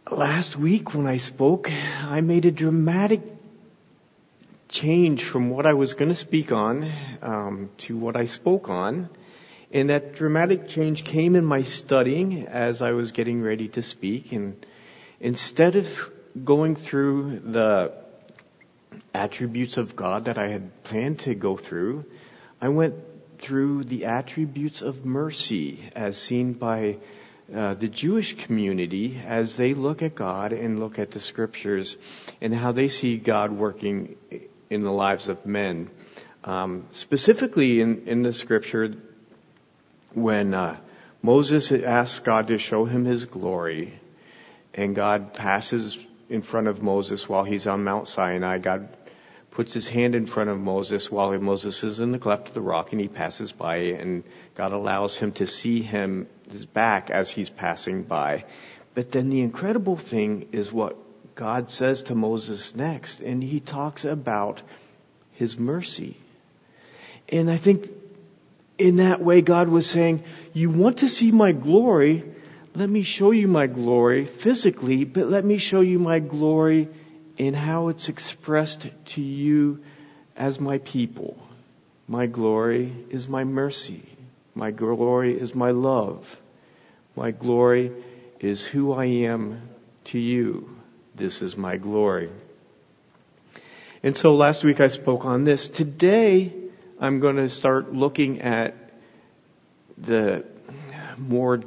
Last week when I spoke, I made a dramatic change from what I was going to speak on to what I spoke on. And that dramatic change came in my studying as I was getting ready to speak. And instead of going through the attributes of God that I had planned to go through, I went through the attributes of mercy as seen by the Jewish community as they look at God and look at the scriptures and how they see God working in the lives of men. Specifically in the scripture, when Moses asks God to show him his glory, and God passes in front of Moses while he's on Mount Sinai, God puts his hand in front of Moses while Moses is in the cleft of the rock, and he passes by, and God allows him to see his back as he's passing by. But then the incredible thing is what God says to Moses next, and he talks about his mercy. And I think in that way God was saying, you want to see my glory? Let me show you my glory physically, but let me show you my glory in how it's expressed to you as my people. My glory is my mercy. My glory is my love. My glory is who I am to you. This is my glory. And so last week I spoke on this. Today I'm going to start looking at the more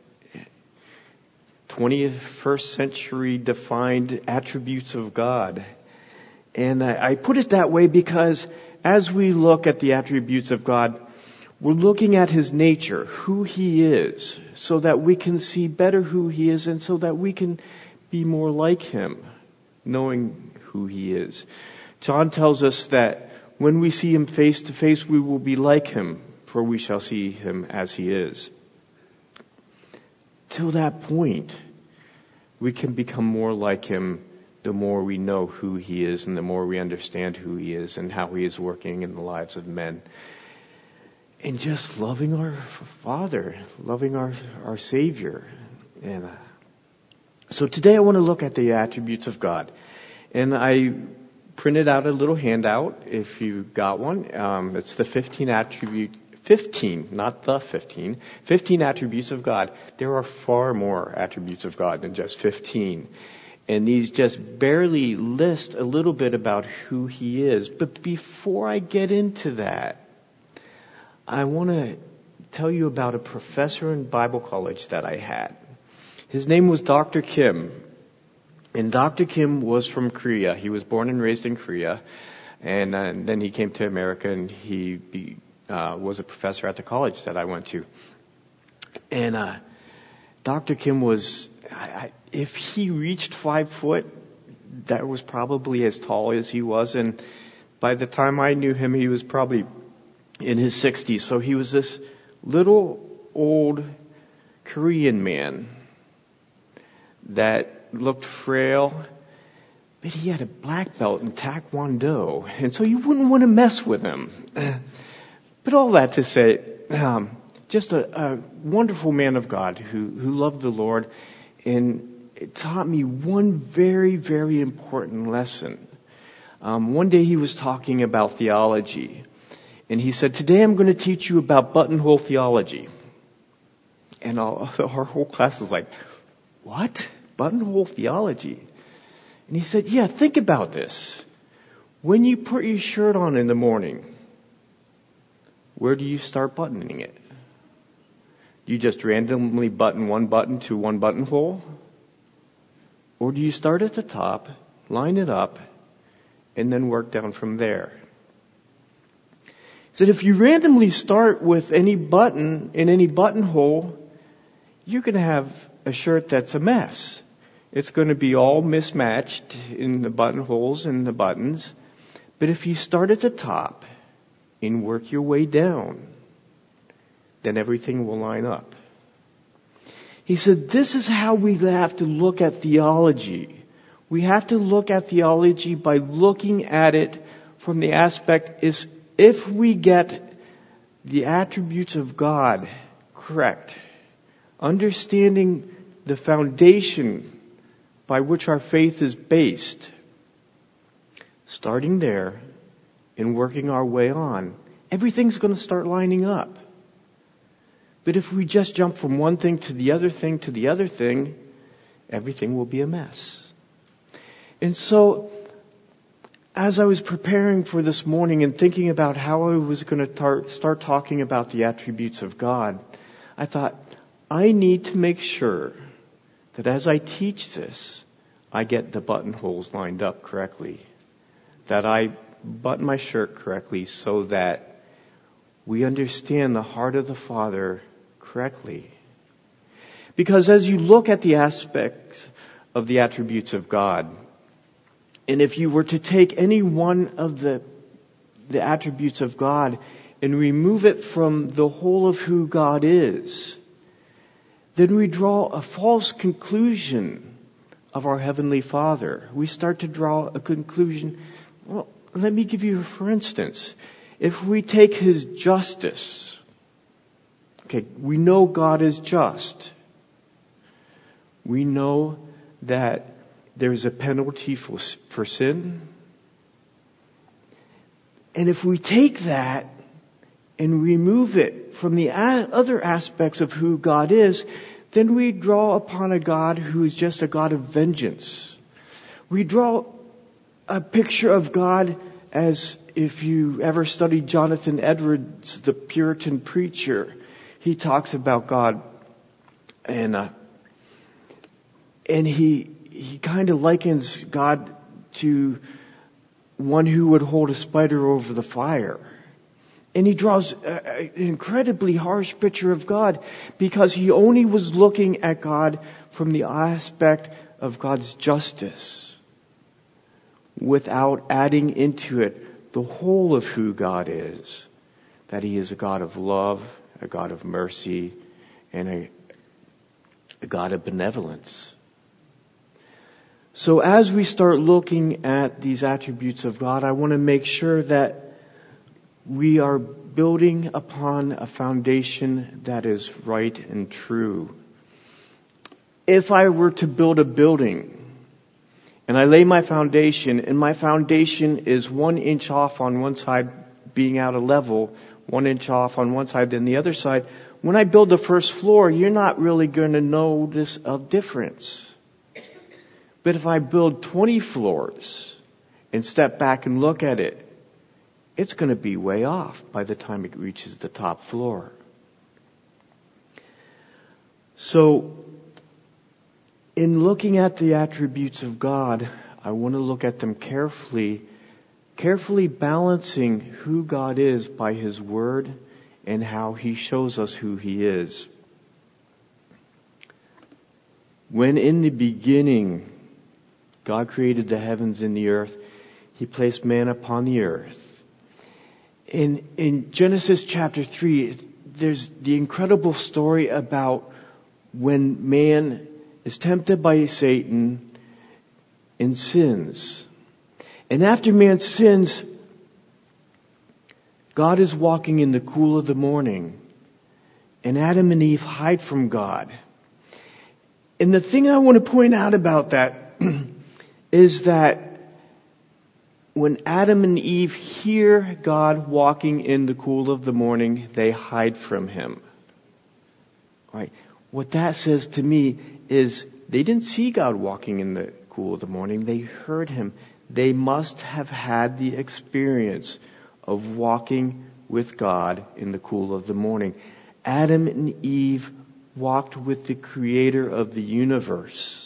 21st century defined attributes of God. And I put it that way because as we look at the attributes of God, we're looking at his nature, who he is, so that we can see better who he is and so that we can be more like him, knowing who he is. John tells us that when we see him face to face, we will be like him, for we shall see him as he is. Till that point, we can become more like him the more we know who he is and the more we understand who he is and how he is working in the lives of men. And just loving our Father, loving our Savior. And so today I want to look at the attributes of God. And I printed out a little handout if you got one. It's the 15 attributes of God. There are far more attributes of God than just 15. And these just barely list a little bit about who he is. But before I get into that, I want to tell you about a professor in Bible college that I had. His name was Dr. Kim. And Dr. Kim was from Korea. He was born and raised in Korea. And then he came to America and he was a professor at the college that I went to. And Dr. Kim was, if he reached 5 foot, that was probably as tall as he was. And by the time I knew him, he was probably in his 60s. So he was this little old Korean man that looked frail, but he had a black belt in Taekwondo. And so you wouldn't want to mess with him. But all that to say, just a wonderful man of God who loved the Lord, and it taught me one very, very important lesson. One day he was talking about theology, and he said, today I'm going to teach you about buttonhole theology. And our whole class was like, what? Buttonhole theology? And he said, yeah, think about this. When you put your shirt on in the morning, where do you start buttoning it? Do you just randomly button one button to one buttonhole? Or do you start at the top, line it up, and then work down from there? He said if you randomly start with any button in any buttonhole, you're going to have a shirt that's a mess. It's going to be all mismatched in the buttonholes and the buttons. But if you start at the top and work your way down, then everything will line up. He said, this is how we have to look at theology. We have to look at theology by looking at it from the aspect is if we get the attributes of God correct, understanding the foundation by which our faith is based, starting there and working our way on, everything's going to start lining up. But if we just jump from one thing to the other thing to the other thing, everything will be a mess. And so, as I was preparing for this morning and thinking about how I was going to start talking about the attributes of God, I thought, I need to make sure that as I teach this, I get the buttonholes lined up correctly. That I button my shirt correctly so that we understand the heart of the Father correctly. Because as you look at the aspects of the attributes of God, and if you were to take any one of the attributes of God and remove it from the whole of who God is, then we draw a false conclusion of our Heavenly Father. We start to draw a conclusion. Well, let me give you, for instance, if we take His justice, okay, we know God is just. We know that there's a penalty for sin. And if we take that and remove it from the other aspects of who God is, then we draw upon a God who is just a God of vengeance. We draw a picture of God as if you ever studied Jonathan Edwards, the Puritan preacher. He talks about God and he kind of likens God to one who would hold a spider over the fire. And he draws an incredibly harsh picture of God because he only was looking at God from the aspect of God's justice without adding into it the whole of who God is. That He is a God of love, a God of mercy, and a God of benevolence. So as we start looking at these attributes of God, I want to make sure that we are building upon a foundation that is right and true. If I were to build a building and I lay my foundation and my foundation is 1 inch off on one side being out of level, 1 inch off on one side than the other side, when I build the first floor, you're not really going to notice a difference. But if I build 20 floors and step back and look at it, it's going to be way off by the time it reaches the top floor. So, in looking at the attributes of God, I want to look at them carefully balancing who God is by His Word and how He shows us who He is. When in the beginning God created the heavens and the earth, He placed man upon the earth. In Genesis chapter 3, there's the incredible story about when man is tempted by Satan and sins. And after man sins, God is walking in the cool of the morning, and Adam and Eve hide from God. And the thing I want to point out about that is that when Adam and Eve hear God walking in the cool of the morning, they hide from Him. Right? What that says to me is they didn't see God walking in the cool of the morning. They heard Him. They must have had the experience of walking with God in the cool of the morning. Adam and Eve walked with the Creator of the universe.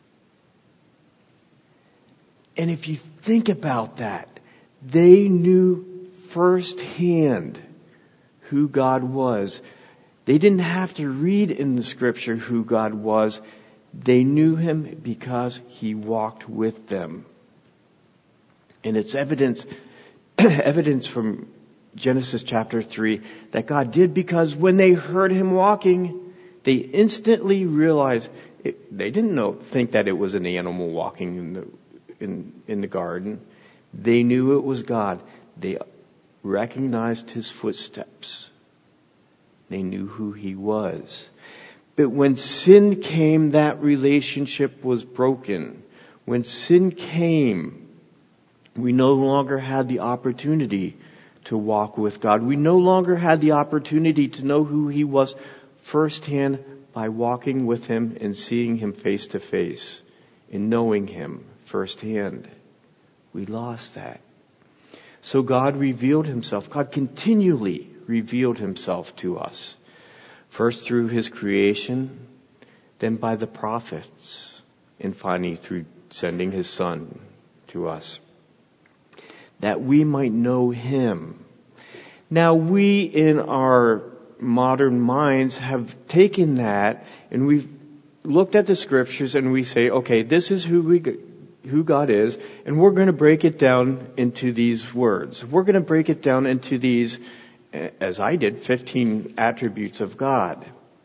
And if you think about that, they knew firsthand who God was. They didn't have to read in the Scripture who God was. They knew Him because He walked with them. And it's evidence from Genesis chapter 3 that God did, because when they heard Him walking, they instantly realized they didn't think that it was an animal walking in the garden. They knew it was God. They recognized His footsteps. They knew who He was. But when sin came, that relationship was broken. When sin came, we no longer had the opportunity to walk with God. We no longer had the opportunity to know who He was firsthand by walking with Him and seeing Him face to face and knowing Him firsthand. We lost that. So God revealed Himself. God continually revealed Himself to us. First through His creation, then by the prophets, and finally through sending His Son to us, that we might know Him. Now we in our modern minds have taken that and we've looked at the scriptures and we say, okay, this is who God is, and we're going to break it down into these words. We're going to break it down into these, as I did, 15 attributes of God.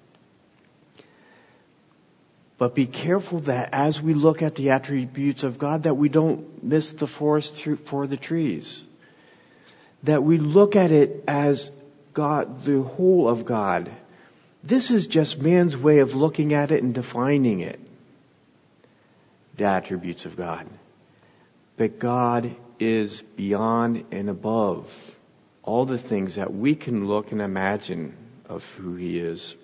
But be careful that as we look at the attributes of God, that we don't miss the forest for the trees. That we look at it as God, the whole of God. This is just man's way of looking at it and defining it. The attributes of God. But God is beyond and above all the things that we can look and imagine of who He is.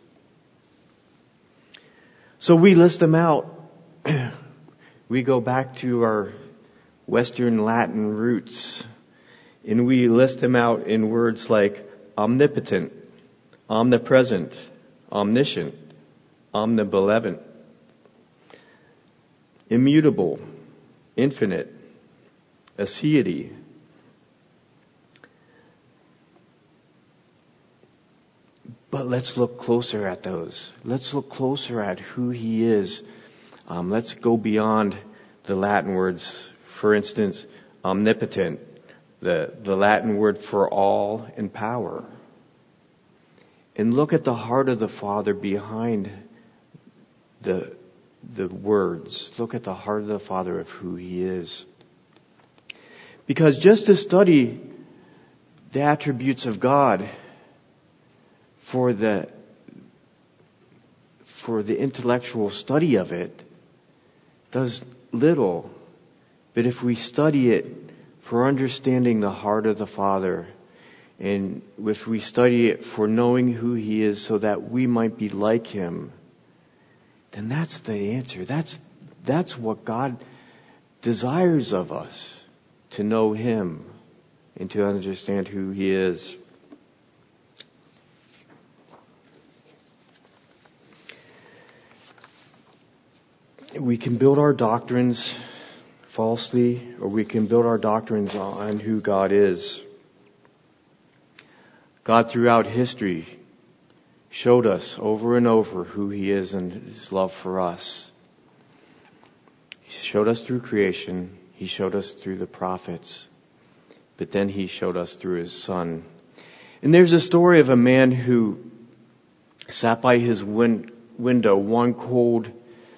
So we list them out. We go back to our Western Latin roots and we list them out in words like omnipotent, omnipresent, omniscient, omnibenevolent, immutable, infinite, aseity. But let's look closer at those. Let's look closer at who He is. Let's go beyond the Latin words. For instance, omnipotent, the Latin word for all and power. And look at the heart of the Father behind the words. Look at the heart of the Father of who He is. Because just to study the attributes of God for the intellectual study of it does little. But if we study it for understanding the heart of the Father, and if we study it for knowing who He is so that we might be like Him, then that's the answer. That's what God desires of us, to know Him and to understand who He is. We can build our doctrines falsely, or we can build our doctrines on who God is. God throughout history showed us over and over who He is and His love for us. He showed us through creation. He showed us through the prophets. But then He showed us through His Son. And there's a story of a man who sat by his window one cold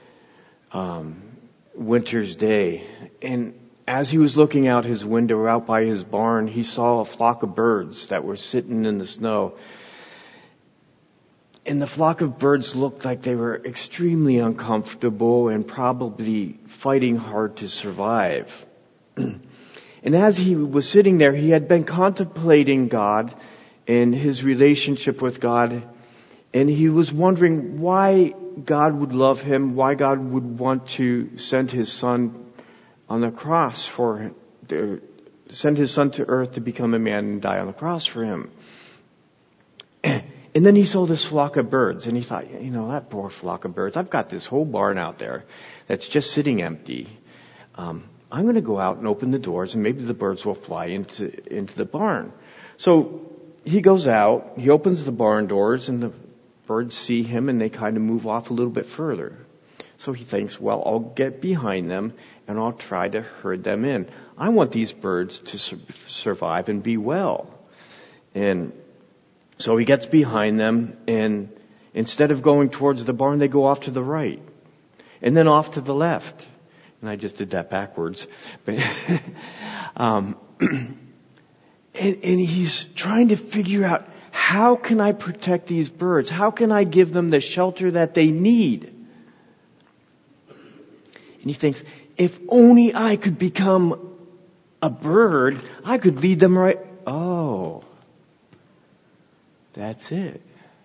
winter's day. And as he was looking out his window out by his barn, he saw a flock of birds that were sitting in the snow. And the flock of birds looked like they were extremely uncomfortable and probably fighting hard to survive. And as he was sitting there, he had been contemplating God and His relationship with God. And he was wondering why God would love him, why God would want to send His Son on the cross send His Son to earth to become a man and die on the cross for him. And then he saw this flock of birds and he thought, that poor flock of birds, I've got this whole barn out there that's just sitting empty. I'm going to go out and open the doors and maybe the birds will fly into the barn. So he goes out, he opens the barn doors and the birds see him and they kind of move off a little bit further. So he thinks, well, I'll get behind them and I'll try to herd them in. I want these birds to survive and be well. And so he gets behind them and instead of going towards the barn, they go off to the right and then off to the left. And I just did that backwards. But and he's trying to figure out how can I protect these birds? How can I give them the shelter that they need? And he thinks, if only I could become a bird, I could lead them right. Oh, that's it.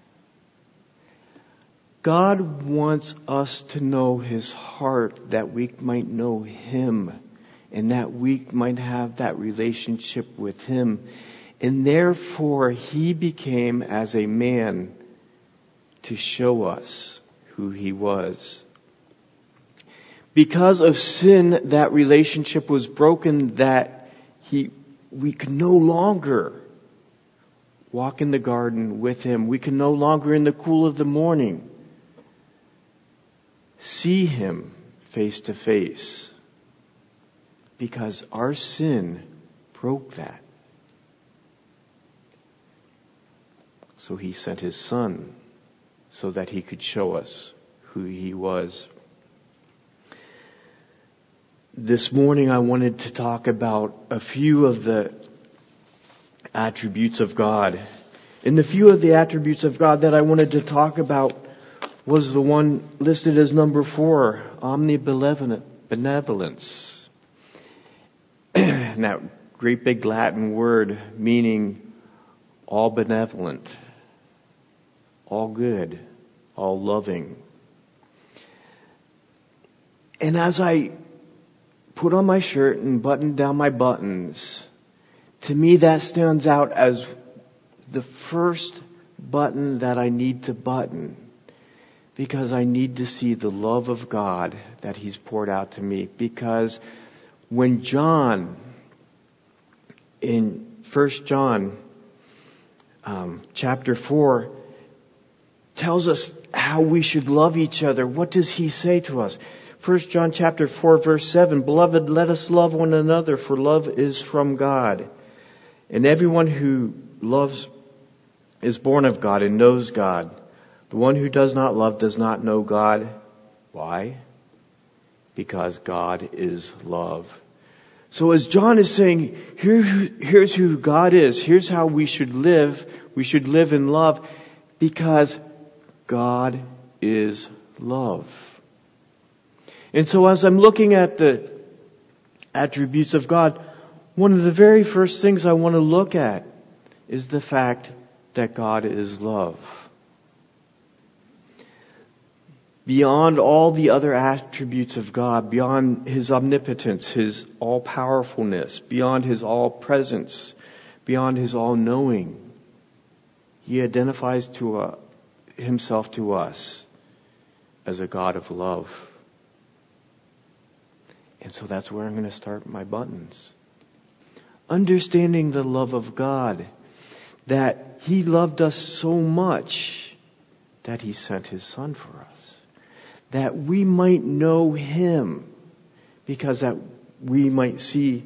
God wants us to know His heart, that we might know Him and that we might have that relationship with Him. And therefore He became as a man to show us who He was. Because of sin, that relationship was broken, that we could no longer walk in the garden with Him. We can no longer in the cool of the morning see Him face to face, because our sin broke that. So He sent His Son so that He could show us who He was. This morning I wanted to talk about a few of the attributes of God. And the few of the attributes of God that I wanted to talk about was the one listed as number 4, omnibenevolence. And that great big Latin word meaning all benevolent, all good, all loving. And as I put on my shirt and buttoned down my buttons, to me that stands out as the first button that I need to button, because I need to see the love of God that He's poured out to me. Because when John, in 1 John chapter 4, tells us how we should love each other, what does he say to us? 1 John chapter 4 verse 7, Beloved, let us love one another, for love is from God. And everyone who loves is born of God and knows God. The one who does not love does not know God. Why? Because God is love. So as John is saying, here's who God is. Here's how we should live. We should live in love because God is love. And so as I'm looking at the attributes of God, one of the very first things I want to look at is the fact that God is love. Beyond all the other attributes of God, beyond His omnipotence, His all-powerfulness, beyond His all-presence, beyond His all-knowing, He identifies Himself to us as a God of love. And so that's where I'm going to start my buttons. Understanding the love of God, that He loved us so much that He sent His Son for us. That we might know Him, because that we might see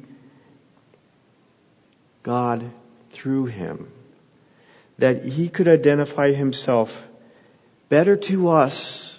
God through Him. That He could identify Himself better to us.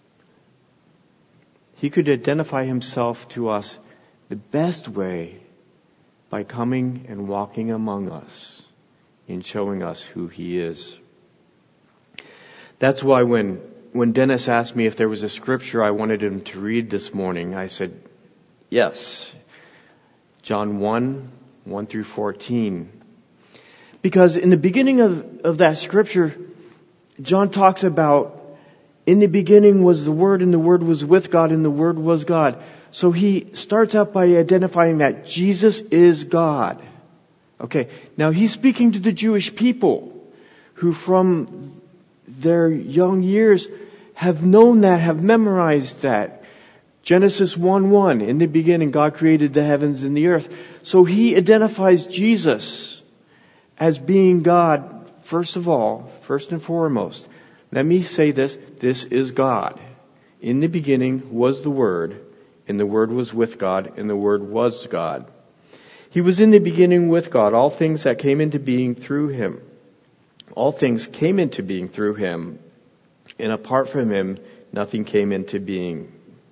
He could identify Himself to us the best way by coming and walking among us and showing us who He is. That's why when Dennis asked me if there was a scripture I wanted him to read this morning, I said, yes. John 1 through 14. Because in the beginning of that scripture, John talks about, in the beginning was the Word, and the Word was with God, and the Word was God. So he starts out by identifying that Jesus is God. Okay, now he's speaking to the Jewish people who from their young years have known that, have memorized that. Genesis 1:1, in the beginning God created the heavens and the earth. So he identifies Jesus as being God, first and foremost. Let me say this is God. In the beginning was the Word, and the Word was with God, and the Word was God. He was in the beginning with God. All things that came into being through Him. All things came into being through Him, and apart from Him, nothing came into being.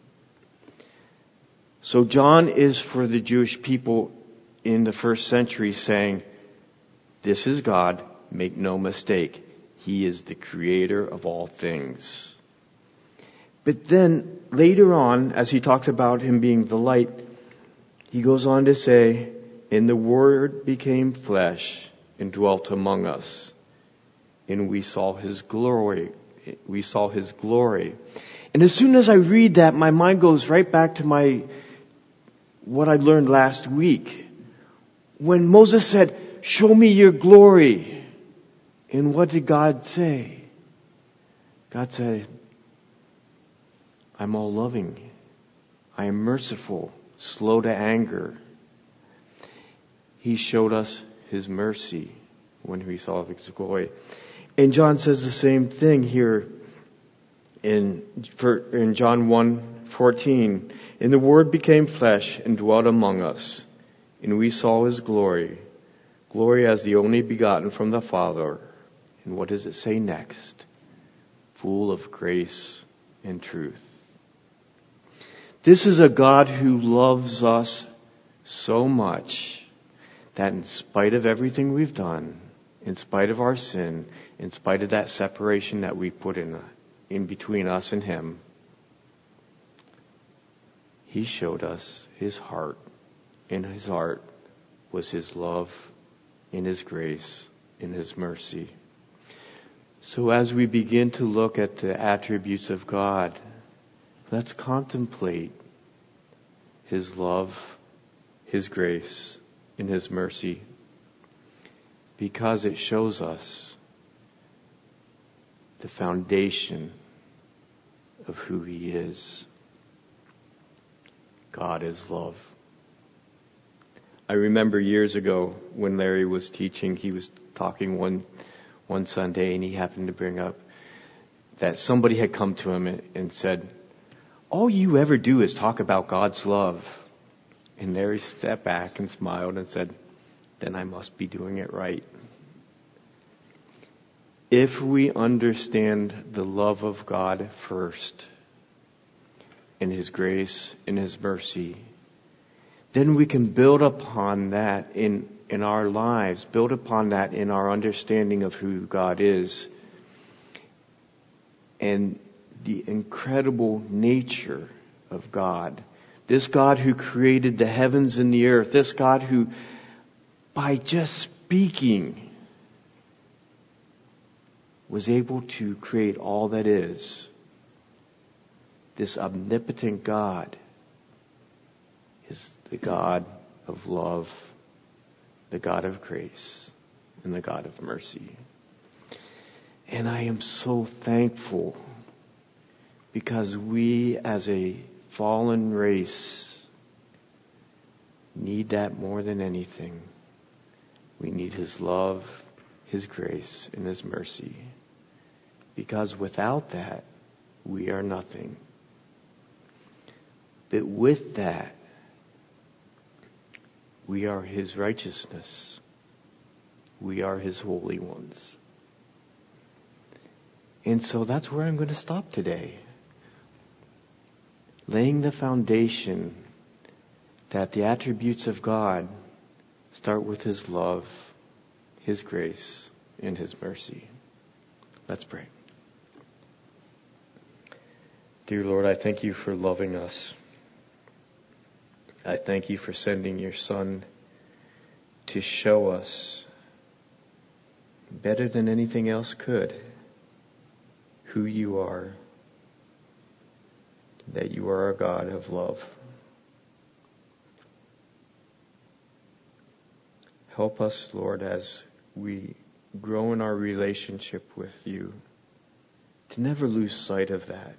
So John is for the Jewish people in the first century saying, this is God, Make no mistake, He is the creator of all things. But then later on, as he talks about Him being the light, he goes on to say, and the Word became flesh and dwelt among us, and we saw His glory. We saw His glory. And as soon as I read that, my mind goes right back to what I learned last week. When Moses said, show me your glory. And what did God say? God said, I'm all loving. I am merciful, slow to anger. He showed us His mercy when we saw His glory. And John says the same thing here in John 1:14. And the Word became flesh and dwelt among us, and we saw His glory, glory as the only begotten from the Father. And what does it say next? Full of grace and truth. This is a God who loves us so much that in spite of everything we've done, in spite of our sin, in spite of that separation that we put in between us and Him, He showed us His heart. And His heart was His love and His grace and His mercy. So as we begin to look at the attributes of God, let's contemplate His love, His grace, and His mercy, because it shows us the foundation of who He is. God is love. I remember years ago when Larry was teaching, he was talking one Sunday, and he happened to bring up that somebody had come to him and said, all you ever do is talk about God's love. And Larry stepped back and smiled and said, then I must be doing it right. If we understand the love of God first, and His grace and His mercy, then we can build upon that in our lives, build upon that in our understanding of who God is and the incredible nature of God. This God who created the heavens and the earth, this God who, by just speaking, was able to create all that is. This omnipotent God is the God of love, the God of grace, and the God of mercy. And I am so thankful because we as a fallen race need that more than anything. We need His love, His grace, and His mercy. Because without that, we are nothing. But with that, we are His righteousness. We are His holy ones. And so that's where I'm going to stop today. Laying the foundation that the attributes of God start with His love, His grace, and His mercy. Let's pray. Dear Lord, I thank You for loving us. I thank You for sending Your Son to show us, better than anything else could, who You are, that You are a God of love. Help us, Lord, as we grow in our relationship with You, to never lose sight of that.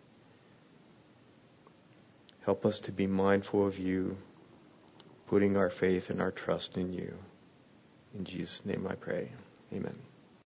Help us to be mindful of You, putting our faith and our trust in You. In Jesus' name I pray. Amen.